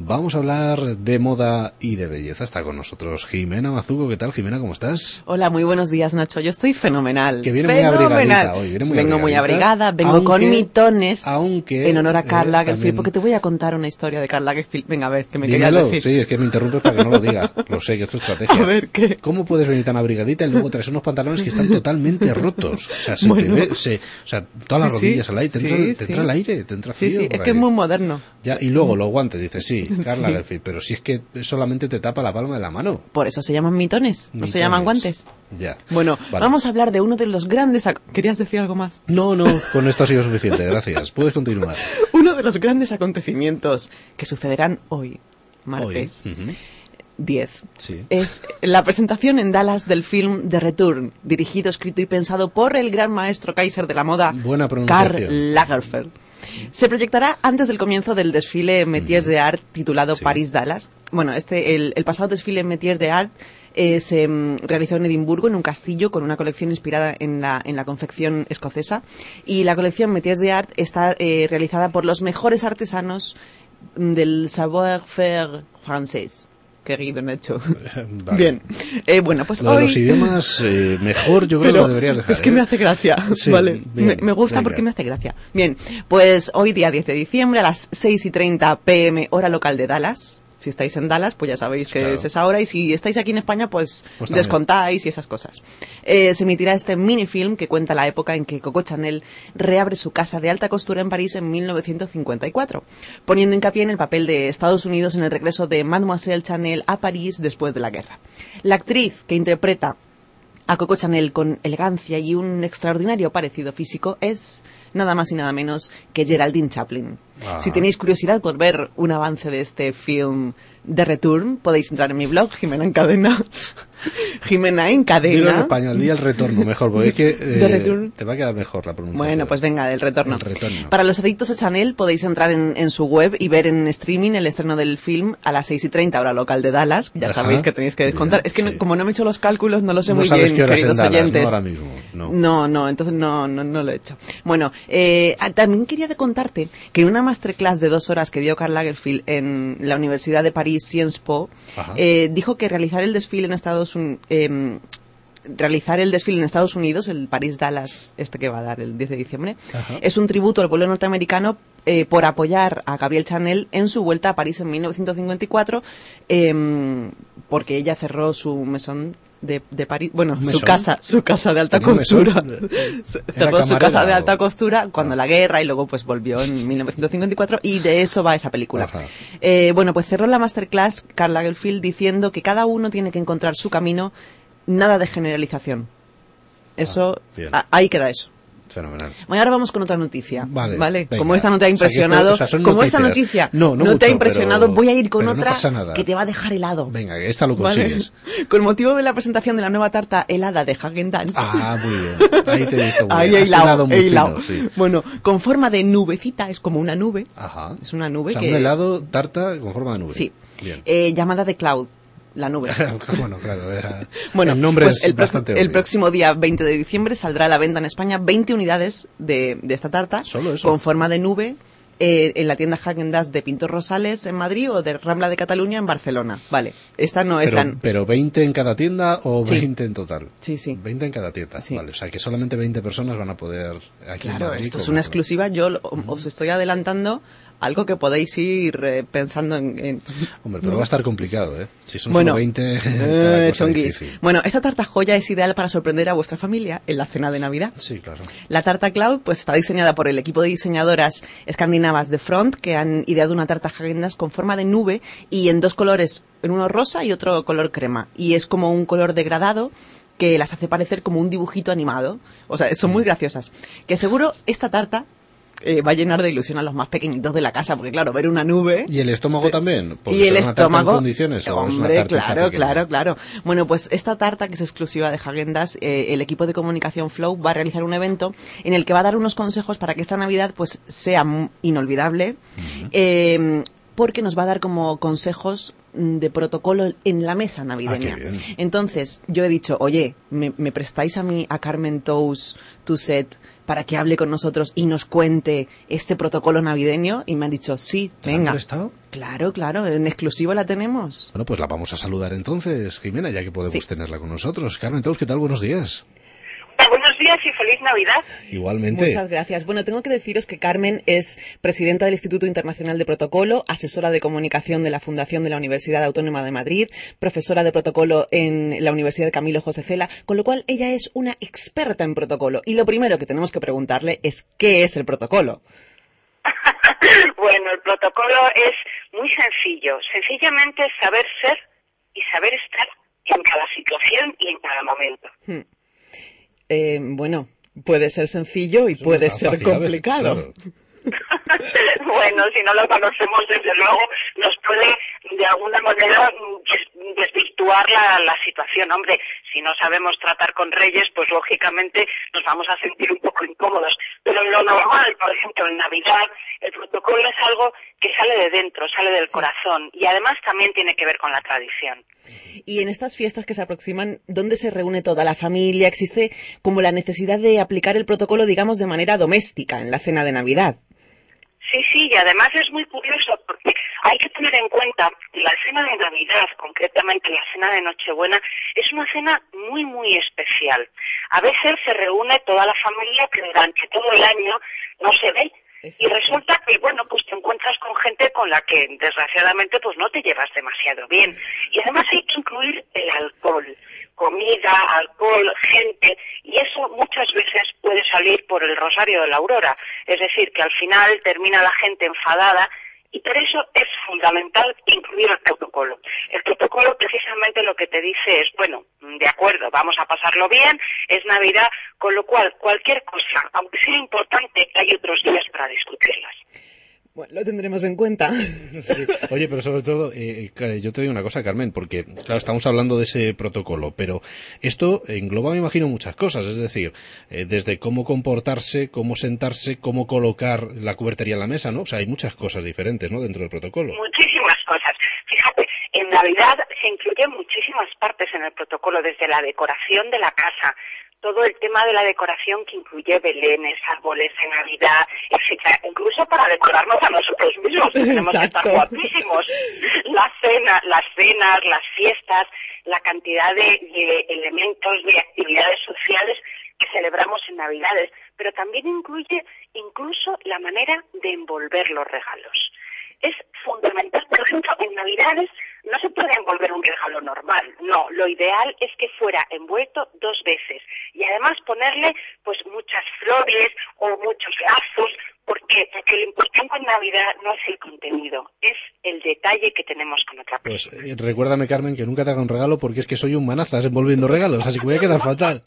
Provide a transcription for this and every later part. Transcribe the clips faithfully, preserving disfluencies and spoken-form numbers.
vamos a hablar de moda y de belleza. Está con nosotros Jimena Mazuco. ¿Qué tal, Jimena? ¿Cómo estás? Hola, muy buenos días, Nacho. Yo estoy fenomenal. Que viene fenomenal. muy abrigadita hoy. Viene muy vengo abrigadita, muy abrigada, vengo aunque, con mitones aunque, en honor a Karl eh, Lagerfeld, también... porque te voy a contar una historia de Karl Lagerfeld. Venga, a ver, que me Dímelo. querías decir. Sí, es que me interrumpes para que no lo diga. Lo sé, que es tu estrategia. A ver, ¿qué? ¿Cómo puedes venir tan abrigadita y luego traes unos pantalones que están totalmente rotos? O sea, se Bueno. te ve, se, o sea, todas las Sí, rodillas sí. al aire, te, entra, Sí, te sí. entra el aire, te entra frío. Sí, sí, por es que ahí. es muy moderno. Ya, y luego los guantes, dices, sí, Karl Sí. Lagerfeld, pero si es que solamente te tapa la palma de la mano. Por eso se llaman mitones, no Mitones. se llaman guantes. Ya. Bueno, Vale. vamos a hablar de uno de los grandes... ac- ¿Querías decir algo más? No, no, con esto ha sido suficiente, gracias. Puedes continuar. Uno de los grandes acontecimientos que sucederán hoy, martes Hoy. Ujú. diez. Sí. Es la presentación en Dallas del film The Return, dirigido, escrito y pensado por el gran maestro Kaiser de la moda, Buena pronunciación. Karl Lagerfeld. Se proyectará antes del comienzo del desfile Métiers Mm. d'Art titulado Sí. París-Dallas. Bueno, este, el, el pasado desfile Métiers d'Art eh, se mm, realizó en Edimburgo, en un castillo, con una colección inspirada en la, en la confección escocesa. Y la colección Métiers d'Art está eh, realizada por los mejores artesanos mm, del savoir-faire francés. Qué guido, Nacho. Vale. Bien. Eh, bueno, pues Lo de hoy... los idiomas, eh, mejor yo creo que Pero lo deberías dejar. es que ¿eh? me hace gracia, Sí, vale. bien, me, me gusta venga. porque me hace gracia. Bien, pues hoy día diez de diciembre a las seis y treinta pm hora local de Dallas. Si estáis en Dallas, pues ya sabéis que Claro. es esa hora. Y si estáis aquí en España, pues, Pues también. descontáis y esas cosas. Eh, se emitirá este minifilm que cuenta la época en que Coco Chanel reabre su casa de alta costura en París en mil novecientos cincuenta y cuatro, poniendo hincapié en el papel de Estados Unidos en el regreso de Mademoiselle Chanel a París después de la guerra. La actriz que interpreta a Coco Chanel con elegancia y un extraordinario parecido físico es nada más y nada menos que Geraldine Chaplin. Ajá. Si tenéis curiosidad por ver un avance de este film The Return, podéis entrar en mi blog, Jimena en Cadena. Jimena en Dilo en Cadena. español, di el retorno mejor, porque es que eh, The Return. te va a quedar mejor la pronunciación. Bueno, pues venga, del retorno. El retorno. Para los adictos a Chanel podéis entrar en, en su web y ver en streaming el estreno del film a las seis y treinta hora local de Dallas. Ya Ajá. sabéis que tenéis que descontar. Bien, Es que no- sí. como no me he hecho los cálculos, no lo sé No muy sabes bien, qué hora es en queridos Dallas, oyentes. ¿no? Ahora mismo, no. No, no, entonces no, no, no lo he hecho. Bueno, eh, ah, también quería de contarte que en una masterclass de dos horas que dio Karl Lagerfeld en la Universidad de París Sciences Po, Ajá. eh, dijo que realizar el desfile en Estados Unidos, realizar el desfile en Estados Unidos, el París-Dallas, este que va a dar el diez de diciembre, Ajá. es un tributo al pueblo norteamericano eh, por apoyar a Gabrielle Chanel en su vuelta a París en mil novecientos cincuenta y cuatro, eh, porque ella cerró su mesón de, de París, bueno, su ¿Mesón? casa, su casa de alta ¿Tenía un mesón? costura. Cerró su camarera casa de o? alta costura cuando Ah. la guerra y luego pues volvió en mil novecientos cincuenta y cuatro y de eso va esa película. Ajá. Eh, bueno, pues cerró la masterclass Karl Lagerfeld diciendo que cada uno tiene que encontrar su camino, nada de generalización. Eso, Ah, bien. a- ahí queda eso. Fenomenal. Bueno, ahora vamos con otra noticia. Vale, venga. Como esta no te ha O sea, que esto- impresionado, o sea, son como esta noticias. noticia No, no te mucho, ha impresionado, pero- voy a ir con pero no otra pasa nada. que te va a dejar helado. Venga, que esta lo ¿Vale? consigues. Con motivo de la presentación de la nueva tarta helada de Häagen-Dazs. Ah, muy bien. Ahí te he visto muy Ahí bien. he Has hilado, hilado muy he hilado. fino, sí. Bueno, con forma de nubecita, es como una nube. Ajá. Es una nube O sea, que... un helado, tarta con forma de nube. Sí. Bien. Eh, llamada The Cloud, la nube. Bueno, claro, era... Bueno, el nombre pues es el, pro- bastante el obvio. próximo día veinte de diciembre saldrá a la venta en España veinte unidades de, de esta tarta ¿Solo eso? con forma de nube eh, en la tienda Häagen-Dazs de Pintor Rosales en Madrid o de Rambla de Cataluña en Barcelona. Vale, esta no es Pero, la... pero veinte en cada tienda o Sí. veinte en total. Sí, sí. veinte en cada tienda. Sí. Vale, o sea que solamente veinte personas van a poder aquí en Claro, Madrid esto es comprarlo. una exclusiva. Yo lo- os estoy adelantando algo que podéis ir eh, pensando en... en- Hombre, pero va a estar complicado, ¿eh? Si son Bueno, solo veinte, eh, cada cosa chonguis. difícil. Bueno, esta tarta joya es ideal para sorprender a vuestra familia en la cena de Navidad. Sí, claro. La tarta Cloud pues está diseñada por el equipo de diseñadoras escandinavas de Front, que han ideado una tarta Häagen-Dazs con forma de nube y en dos colores, en uno rosa y otro color crema. Y es como un color degradado que las hace parecer como un dibujito animado. O sea, son muy graciosas. Que seguro esta tarta eh, va a llenar de ilusión a los más pequeñitos de la casa, porque claro, ver una nube... ¿Y el estómago también? Porque Y el será una tarta estómago, en condiciones, ¿o es una hombre, tartita claro, pequeña? claro, claro. Bueno, pues esta tarta que es exclusiva de Häagen-Dazs, eh, el equipo de comunicación Flow va a realizar un evento en el que va a dar unos consejos para que esta Navidad pues sea m- inolvidable, Ujú. eh, porque nos va a dar como consejos mm, de protocolo en la mesa navideña. Ah, qué bien. Entonces, yo he dicho, oye, ¿me, me prestáis a mí, a Carmen Tous, Tuset, para que hable con nosotros y nos cuente este protocolo navideño? Y me han dicho, sí, venga. ¿Has estado? Claro, claro, en exclusiva la tenemos. Bueno, pues la vamos a saludar entonces, Jimena, ya que podemos Sí. tenerla con nosotros. Carmen Tous, ¿qué tal? Buenos días. Buenos días y feliz Navidad. Igualmente. Muchas gracias. Bueno, tengo que deciros que Carmen es presidenta del Instituto Internacional de Protocolo, asesora de comunicación de la Fundación de la Universidad Autónoma de Madrid, profesora de protocolo en la Universidad Camilo José Cela, con lo cual ella es una experta en protocolo. Y lo primero que tenemos que preguntarle es ¿qué es el protocolo? Bueno, el protocolo es muy sencillo. Sencillamente saber ser y saber estar en cada situación y en cada momento. Hmm. Eh, bueno, puede ser sencillo y Eso puede está ser fácil, a veces, complicado. claro. Bueno, si no lo conocemos, desde luego, nos puede de alguna manera des- desvirtuar la, la situación. Hombre, si no sabemos tratar con reyes, pues lógicamente nos vamos a sentir un poco incómodos. Pero en lo normal, por ejemplo, en Navidad, el protocolo es algo que sale de dentro, sale del Sí. corazón y además también tiene que ver con la tradición. Y en estas fiestas que se aproximan, ¿dónde se reúne toda la familia? ¿Existe como la necesidad de aplicar el protocolo, digamos, de manera doméstica en la cena de Navidad? Sí, sí, y además es muy curioso porque hay que tener en cuenta que la cena de Navidad, concretamente la cena de Nochebuena, es una cena muy, muy especial. A veces se reúne toda la familia que durante todo el año no se ve. Y resulta que, bueno, pues te encuentras con gente con la que, desgraciadamente, pues no te llevas demasiado bien. Y además hay que incluir el alcohol, comida, alcohol, gente, y eso muchas veces puede salir por el rosario de la aurora. Es decir, que al final termina la gente enfadada y por eso es fundamental incluir el protocolo. El protocolo precisamente lo que te dice es, bueno, de acuerdo, vamos a pasarlo bien, es Navidad, con lo cual cualquier cosa, aunque sea importante, hay otros días para discutirlas. Bueno, lo tendremos en cuenta. Sí. Oye, pero sobre todo, eh, eh, yo te digo una cosa, Carmen, porque, claro, estamos hablando de ese protocolo, pero esto engloba, me imagino, muchas cosas, es decir, eh, desde cómo comportarse, cómo sentarse, cómo colocar la cubertería en la mesa, ¿no? O sea, hay muchas cosas diferentes, ¿no?, dentro del protocolo. Muchísimas cosas. Fíjate, en Navidad se incluyen muchísimas partes en el protocolo, desde la decoración de la casa, todo el tema de la decoración que incluye belenes, árboles de Navidad, etcétera, incluso para decorarnos a nosotros mismos, que tenemos que estar Exacto. guapísimos. La cena, las cenas, las fiestas, la cantidad de, de elementos, de actividades sociales que celebramos en Navidades, pero también incluye incluso la manera de envolver los regalos. Es fundamental, por ejemplo, en Navidades no se puede envolver un regalo normal, no, lo ideal es que fuera envuelto dos veces y además ponerle pues muchas flores o muchos lazos, porque porque lo importante en Navidad no es el contenido, es el detalle que tenemos con otra Pues persona. eh, recuérdame, Carmen, que nunca te haga un regalo porque es que soy un manazas envolviendo regalos, así que voy a quedar fatal.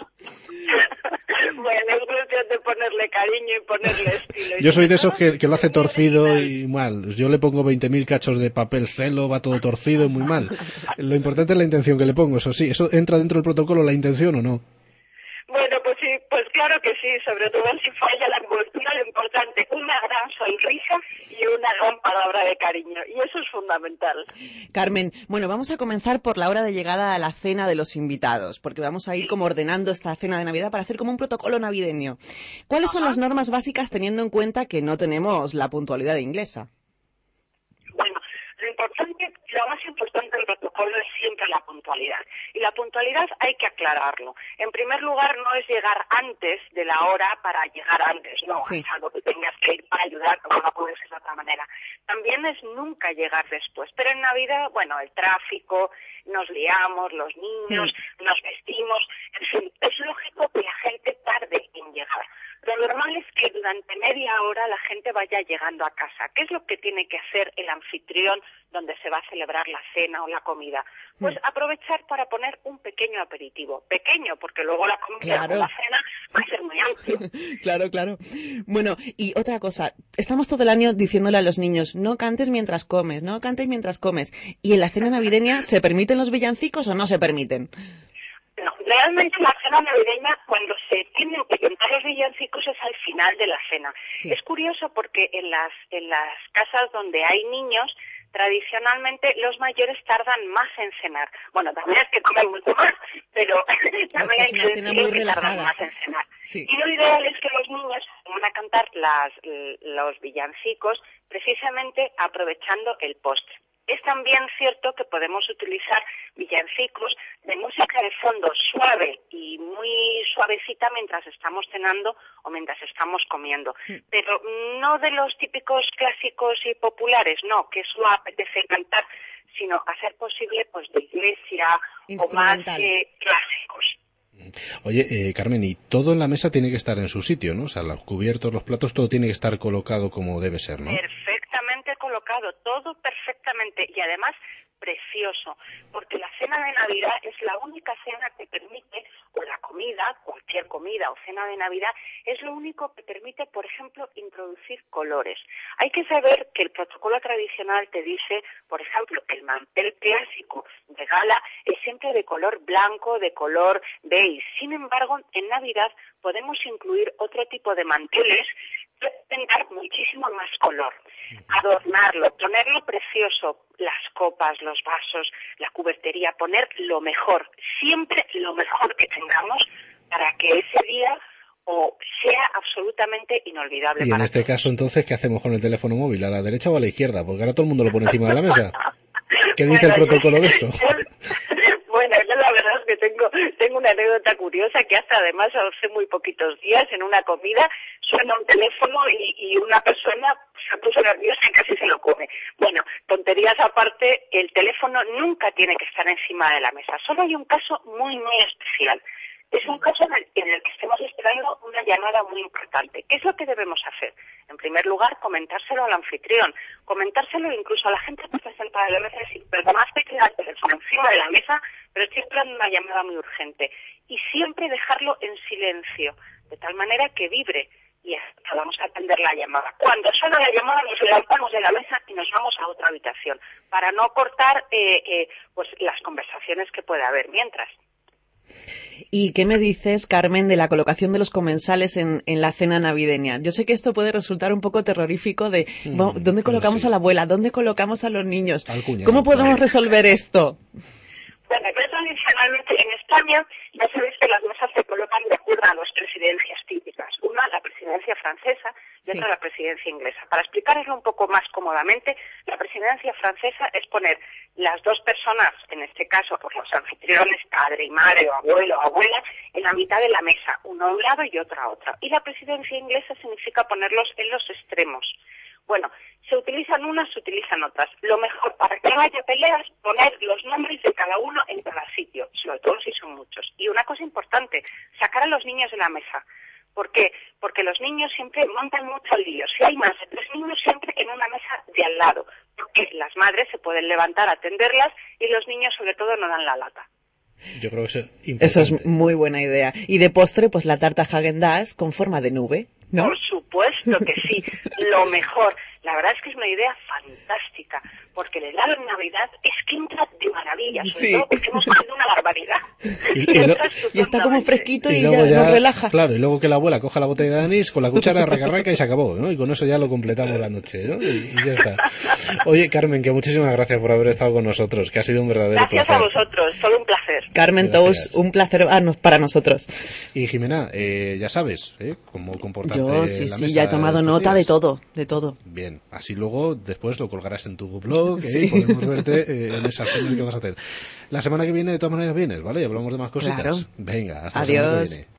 Bueno, es cuestión de ponerle cariño y ponerle estilo. Yo soy de esos que, que lo hace torcido y mal. Yo le pongo veinte mil cachos de papel celo, va todo torcido y muy mal. Lo importante es la intención que le pongo, eso sí. ¿Eso entra dentro del protocolo, la intención o no? Bueno, pues sí, pues claro que sí, sobre todo si falla la envoltura, lo importante, una gran sonrisa y una gran palabra de cariño, y eso es fundamental. Carmen, bueno, vamos a comenzar por la hora de llegada a la cena de los invitados, porque vamos a ir como ordenando esta cena de Navidad para hacer como un protocolo navideño. ¿Cuáles son las normas básicas teniendo en cuenta que no tenemos la puntualidad inglesa? Bueno, lo importante, lo más importante del protocolo es siempre la puntualidad. Y la puntualidad hay que aclararlo. En primer lugar, no es llegar antes de la hora para llegar antes, no, Sí. es algo que tengas que ir para ayudar, como no puede ser de otra manera. También es nunca llegar después. Pero en Navidad, bueno, el tráfico, nos liamos, los niños, nos vestimos, en fin, es lógico que la gente tarde en llegar. Lo normal es que durante media hora la gente vaya llegando a casa. ¿Qué es lo que tiene que hacer el anfitrión donde se va a celebrar la cena o la comida? Pues aprovechar para poner un pequeño aperitivo. Pequeño, porque luego la comida Claro. o la cena va a ser muy amplia. Claro, claro. Bueno, y otra cosa, estamos todo el año diciéndole a los niños, no cantes mientras comes, no cantes mientras comes. ¿Y en la cena navideña se permiten los villancicos o no se permiten? No, realmente la cena navideña, cuando se tienen que cantar los villancicos, es al final de la cena. Sí. Es curioso porque en las, en las casas donde hay niños tradicionalmente los mayores tardan más en cenar. Bueno, también es que comen mucho más, pero también hay que decir que tardan más en cenar. Sí. Y lo ideal es que los niños van a cantar las, los villancicos precisamente aprovechando el postre. Es también cierto que podemos utilizar villancicos de música de fondo suave y muy suavecita mientras estamos cenando o mientras estamos comiendo. Pero no de los típicos clásicos y populares, no, que eso apetece cantar, sino hacer posible pues de iglesia o más eh, clásicos. Oye, eh, Carmen, y todo en la mesa tiene que estar en su sitio, ¿no? O sea, los cubiertos, los platos, todo tiene que estar colocado como debe ser, ¿no? Perfectamente colocado, todo perfectamente, y además precioso, porque la cena de Navidad es la única cena que permite, o la comida, cualquier comida o cena de Navidad, es lo único que permite, por ejemplo, introducir colores. Hay que saber que el protocolo tradicional te dice, por ejemplo, que el mantel clásico de gala es siempre de color blanco, de color beige. Sin embargo, en Navidad podemos incluir otro tipo de manteles que pueden dar muchísimo más color, adornarlo, ponerlo precioso, las copas, los vasos, la cubertería, poner lo mejor, siempre lo mejor que tengamos para que ese día o sea absolutamente inolvidable. Y en para este todos. caso, entonces, ¿qué hacemos con el teléfono móvil? ¿A la derecha o a la izquierda? Porque ahora todo el mundo lo pone encima de la mesa. ¿Qué dice Bueno, el protocolo yo, de eso? Yo, bueno, yo la verdad es que tengo tengo una anécdota curiosa que hasta además hace muy poquitos días en una comida suena un teléfono y, y una persona se puso nerviosa y casi se lo come. Bueno, tonterías aparte, el teléfono nunca tiene que estar encima de la mesa. Solo hay un caso muy, muy especial. Es un caso en el, en el que estemos esperando una llamada muy importante. ¿Qué es lo que debemos hacer? En primer lugar, comentárselo al anfitrión, comentárselo incluso a la gente que está sentada en la mesa y decir, perdonad que queda el teléfono encima de la mesa, pero estoy esperando una llamada muy urgente. Y siempre dejarlo en silencio, de tal manera que vibre y hasta vamos a atender la llamada. Cuando suena la llamada nos levantamos de la mesa y nos vamos a otra habitación, para no cortar eh, eh, pues las conversaciones que pueda haber mientras. ¿Y qué me dices, Carmen, de la colocación de los comensales en, en la cena navideña? Yo sé que esto puede resultar un poco terrorífico de mm, ¿dónde colocamos sí. a la abuela? ¿Dónde colocamos a los niños? Cuñado, ¿Cómo podemos resolver esto? Bueno, yo tradicionalmente en España ya sabéis que las mesas se colocan de acuerdo a dos presidencias típicas. Una, la presidencia francesa, y otra, sí. la presidencia inglesa. Para explicaroslo un poco más cómodamente, la presidencia francesa es poner las dos personas, en este caso, pues los anfitriones, padre y madre, o abuelo o abuela, en la mitad de la mesa, uno a un lado y otro a otro. Y la presidencia inglesa significa ponerlos en los extremos. Bueno, se utilizan unas, se utilizan otras. Lo mejor para que no haya peleas, poner los nombres de cada uno en cada sitio, sobre todo si son muchos. Y una cosa importante, sacar a los niños de la mesa. ¿Por qué? Porque los niños siempre montan mucho lío. Si hay más de tres niños, siempre en una mesa de al lado. Porque las madres se pueden levantar a atenderlas y los niños sobre todo no dan la lata. Yo creo que eso es importante. Eso es muy buena idea. Y de postre, pues la tarta Häagen-Dazs con forma de nube, ¿no? Por supuesto que sí, lo mejor. La verdad es que es una idea fantástica, porque el helado en Navidad es que entra de maravilla, sobre sí. todo porque hemos comido una barbaridad. Y, y, lo, y está como fresquito y, y ya, ya nos relaja. Claro, y luego que la abuela coja la botella de anís con la cuchara, arranca y se acabó, ¿no? Y con eso ya lo completamos la noche, ¿no? Y, y ya está. Oye, Carmen, que muchísimas gracias por haber estado con nosotros, que ha sido un verdadero gracias placer. Gracias a vosotros, todo un placer. Carmen Tous, un placer para nosotros. Y Jimena, eh, ya sabes, ¿eh? Cómo comportarte. Yo sí, en la sí, mesa ya he tomado nota días. de todo, de todo. Bien, así luego después lo colgarás en tu blog, ¿eh? Sí. Y podemos verte eh, en esas cenas que vas a hacer. La semana que viene de todas maneras vienes, ¿vale? Y hablamos de más cositas. Claro. Venga, hasta Adiós. la semana que viene.